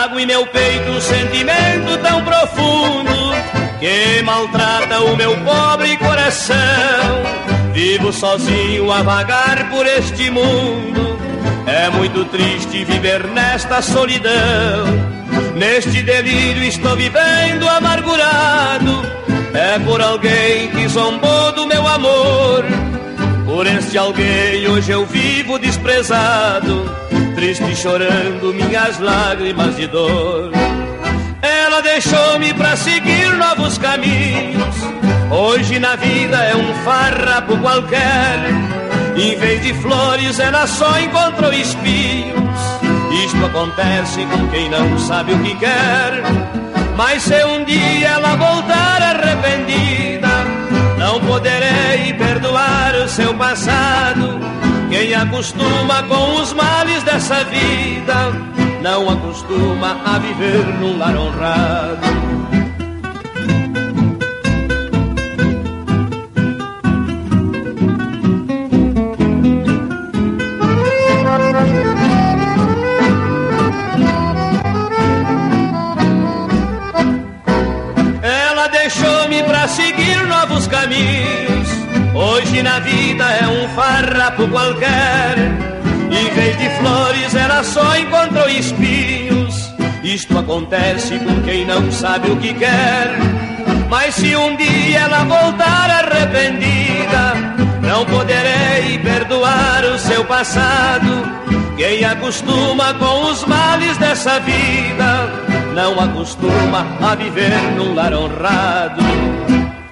Trago em meu peito um sentimento tão profundo que maltrata o meu pobre coração. Vivo sozinho a vagar por este mundo. É muito triste viver nesta solidão. Neste delírio estou vivendo amargurado. É por alguém que zombou do meu amor. Por este alguém hoje eu vivo desprezado, triste chorando minhas lágrimas de dor. Ela deixou-me pra seguir novos caminhos. Hoje na vida é um farrapo qualquer. Em vez de flores ela só encontrou espinhos. Isto acontece com quem não sabe o que quer. Mas se um dia ela voltar arrependida, não poderei perdoar o seu passado. Quem acostuma com os males dessa vida não acostuma a viver num lar honrado. Ela deixou-me pra seguir novos caminhos. Hoje na vida é um farrapo qualquer. Em vez de flores ela só encontrou espinhos. Isto acontece com quem não sabe o que quer. Mas se um dia ela voltar arrependida, não poderei perdoar o seu passado. Quem acostuma com os males dessa vida não acostuma a viver num lar honrado.